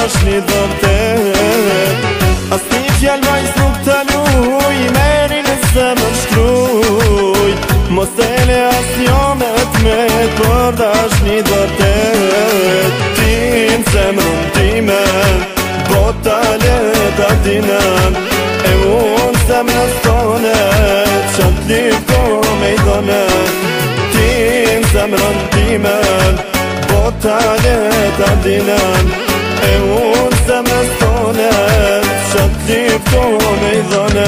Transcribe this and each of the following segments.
është një vërtet. As një fjall vajz nuk të luj, meri në zemër shkruj. Mos e le as jomet me për dash një vërtet. Ti në zemrën time, bota leta dinem. E unë zemrës tone, qatë lyfto me i dhone. Ti në zemrën time, bota leta dinem. E unë zemrës tone, qatë lyfto me i dhone.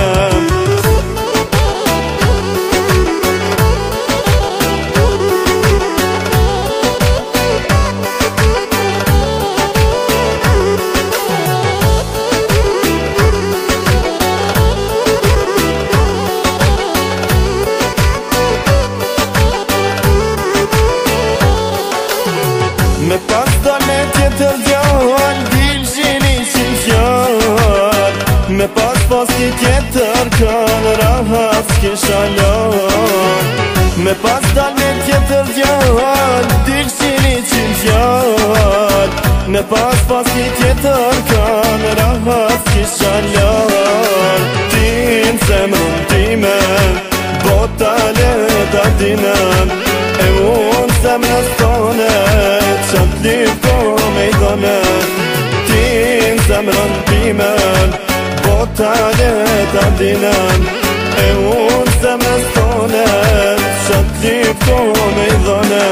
Me pas dole tjetër djall, dilshin ishin fjall. Me pas posti tjetër kan, rahat s'kisha lal. Me pas dole tjetër djall, dilshin ishin fjall. Me pas posti tjetër kan, rahat s'kisha lal. Ti në zemrën time, bota leta dinem. E unë zemrës tone, qatë lyfto me i dhone. Ti në zemrën time, bota leta dinem. E unë zemrës tone, qatë lyfto me i dhone.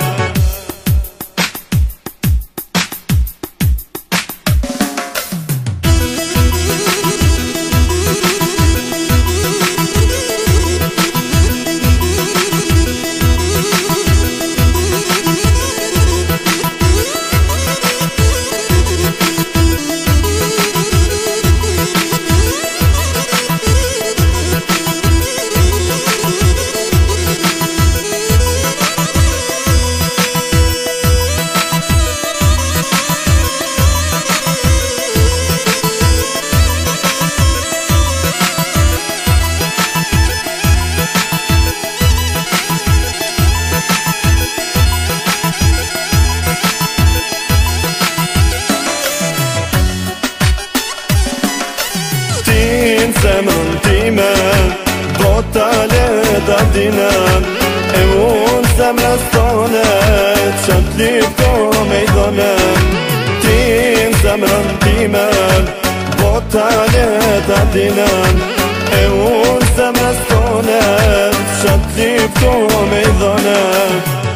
Zemrën time, bota leta dinem. E unë zemrës tone, qatë lyfto me i dhone. Ti në zemrën time, bota leta dinem. E unë zemrës tone, qatë lyfto